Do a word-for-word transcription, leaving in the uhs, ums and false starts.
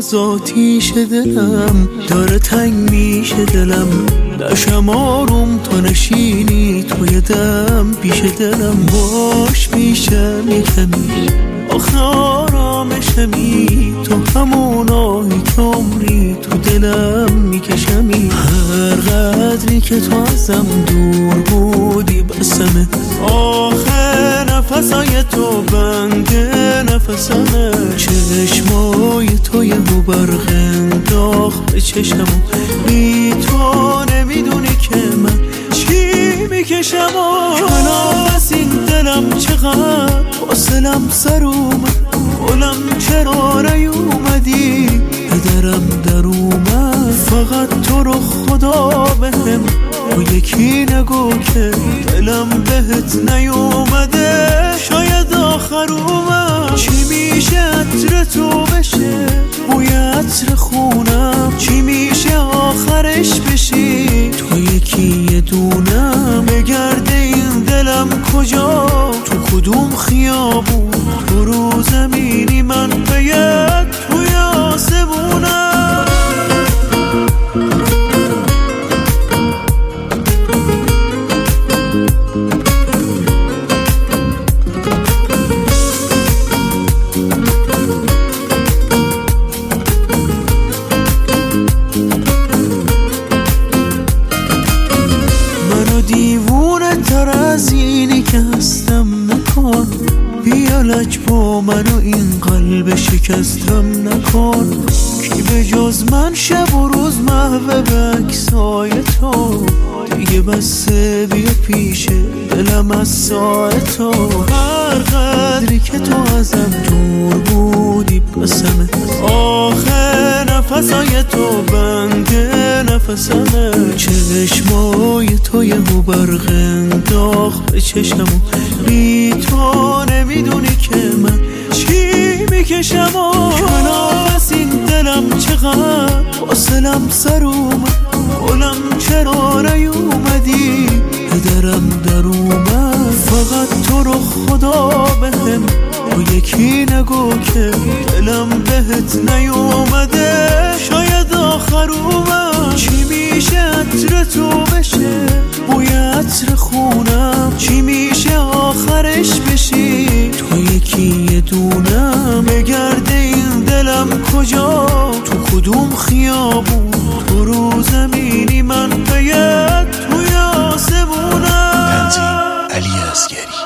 باز آتیش دلم داره تنگ میشه دلم، نشم آروم تا نشینی توی دم پیش دلم. باش میشم یکمی آخه آرامشمی، تو همونایی که عمری تو دلم میکشمی. هر قدری که تو ازم دور بودی بسمه، آخه نفسای تو بند نفسمه. چشمای تو یه بو برق انداخت به چشمو، بی تو نمیدونی که من چی میکشم. کنار از این دلم چقدر فاصلم سر اومد، گلم چرا نیومدی پدرم در اومد. فقط تو رو خدا بهم تو یکی نگو که دلم بهت نیومده، شاید آخر اومد. چی میشه عطر تو بشه بوی عطر خونم، چی میشه آخرش بشی تو یکی یه دونم. بگرده این دلم کجا تو کدوم خیابون، تو رو زمینی من باید توی آسمونم. منو دیوونه تر از اینی که هستم نکن، بیا لج با منو این قلب شکستم نکن. کی به جز من شب و روز محو به عکسای تو، دیگه بسه بیا پیشه دلم از سای تو. هر قدری که تو ازم دور بودی بسمه، آخه نفسای تو بند نفسمه. چشمای تو یه بو برق انداخت به چشمو، بی تو نمیدونی که من چی میکشم. کنار از این دلم چقدر فاصلم سر اومد، گلم چرا نیومدی پدرم در اومد. فقط تو رو خدا بهم تو یکی نگو که دلم بهت نیومده، شاید آخر اومد. چی میشه عطر تو بشه بوی عطر خونم، چی میشه آخرش بشی تو یکی یه دونم. بگرده این دلم کجا تو کدوم خیابون، تو رو زمینی من باید توی آسمونم. تنظیم علی اصغری.